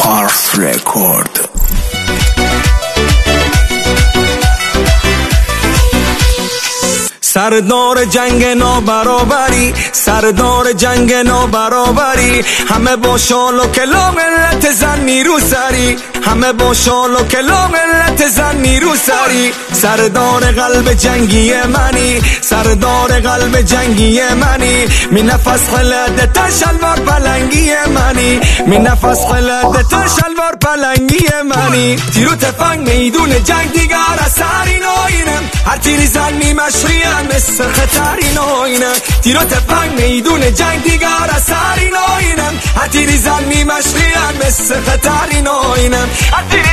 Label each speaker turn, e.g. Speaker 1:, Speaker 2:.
Speaker 1: پارس رکورد.
Speaker 2: سردار جنگ نابرابری، سردار جنگ نابرابری، همه با شال و کلا ملت زن نیرو سری، همه با شال و کلا ملت زن نیرو سری. سردار قلب جنگی منی، سردار قلب جنگی منی، می نفس خلد تا شلوار پلنگی منی، می نفس خلد تا شلوار پلنگی منی. تیرو تفنگ میدون جنگ دیگر اثری ناینم، هر تیری زن می مشریم مثل خطری ناینم. تیرو تفنگ میدون جنگ دیگر اثری ناینم، هر تیری زن می مشریم مثل خطری ناینم.